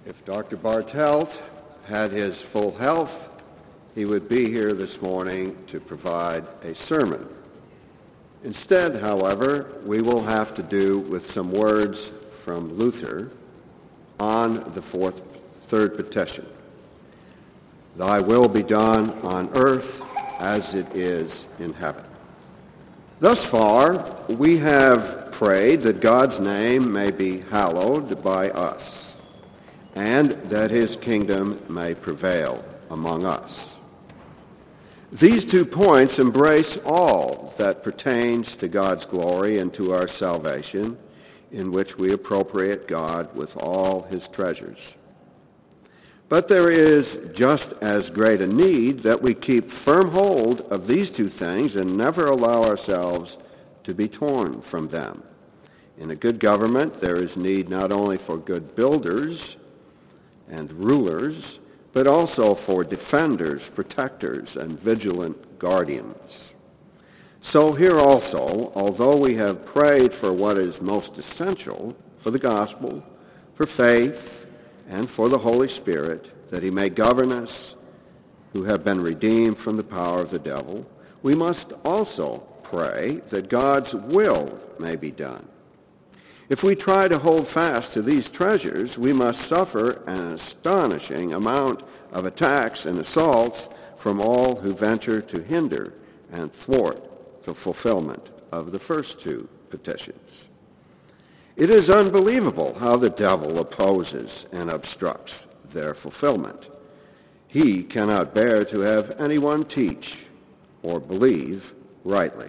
If Dr. Bartelt had his full health, he would be here this morning to provide a sermon. Instead, however, we will have to do with some words from Luther on the third petition. Thy will be done on earth as it is in heaven. Thus far, we have prayed that God's name may be hallowed by us, and that his kingdom may prevail among us. These 2 points embrace all that pertains to God's glory and to our salvation, in which we appropriate God with all his treasures. But there is just as great a need that we keep firm hold of these 2 things and never allow ourselves to be torn from them. In a good government, there is need not only for good builders and rulers, but also for defenders, protectors, and vigilant guardians. So here also, although we have prayed for what is most essential, for the gospel, for faith, and for the Holy Spirit, that he may govern us who have been redeemed from the power of the devil, we must also pray that God's will may be done. If we try to hold fast to these treasures, we must suffer an astonishing amount of attacks and assaults from all who venture to hinder and thwart the fulfillment of the first 2 petitions. It is unbelievable how the devil opposes and obstructs their fulfillment. He cannot bear to have anyone teach or believe rightly.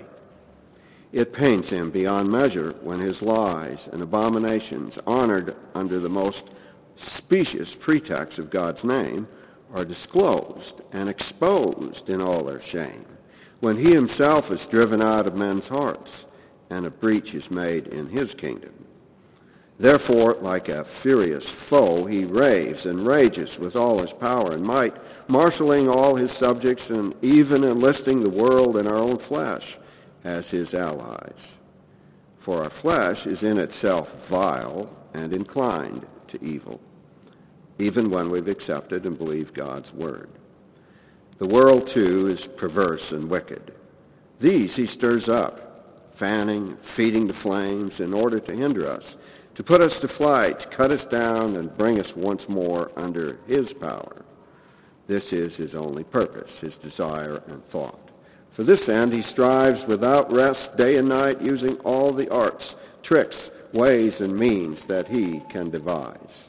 It pains him beyond measure when his lies and abominations, honored under the most specious pretext of God's name, are disclosed and exposed in all their shame, when he himself is driven out of men's hearts and a breach is made in his kingdom. Therefore, like a furious foe, he raves and rages with all his power and might, marshaling all his subjects and even enlisting the world and our own flesh as his allies. For our flesh is in itself vile and inclined to evil, even when we've accepted and believed God's word. The world, too, is perverse and wicked. These he stirs up, fanning, feeding the flames in order to hinder us, to put us to flight, cut us down, and bring us once more under his power. This is his only purpose, his desire and thought. For this end he strives without rest day and night, using all the arts, tricks, ways, and means that he can devise.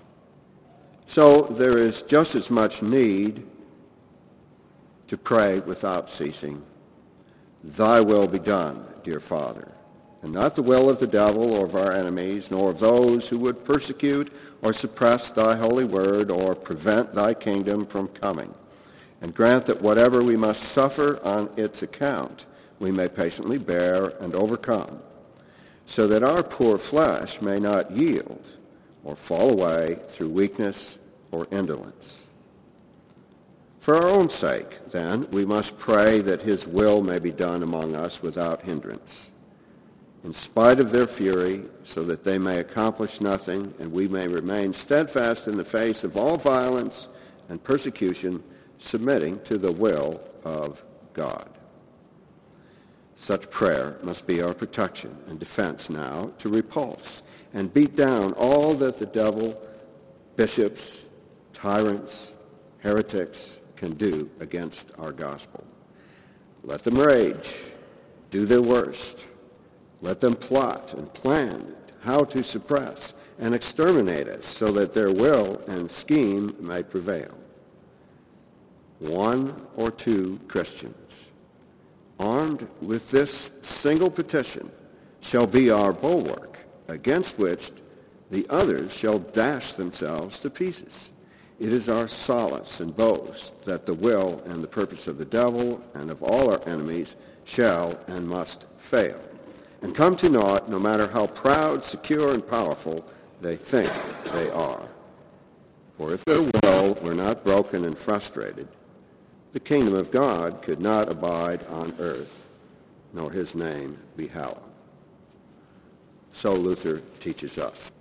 So there is just as much need to pray without ceasing. Thy will be done, dear Father, and not the will of the devil or of our enemies, nor of those who would persecute or suppress thy holy word or prevent thy kingdom from coming. And grant that whatever we must suffer on its account, we may patiently bear and overcome, so that our poor flesh may not yield or fall away through weakness or indolence. For our own sake, then, we must pray that his will may be done among us without hindrance, in spite of their fury, so that they may accomplish nothing, and we may remain steadfast in the face of all violence and persecution, submitting to the will of God. Such prayer must be our protection and defense now to repulse and beat down all that the devil, bishops, tyrants, heretics can do against our gospel. Let them rage, do their worst. Let them plot and plan how to suppress and exterminate us so that their will and scheme may prevail. 1 or 2 Christians, armed with this single petition, shall be our bulwark, against which the others shall dash themselves to pieces. It is our solace and boast that the will and the purpose of the devil and of all our enemies shall and must fail, and come to naught, no matter how proud, secure, and powerful they think they are. For if their will were not broken and frustrated, the kingdom of God could not abide on earth, nor his name be hallowed. So Luther teaches us.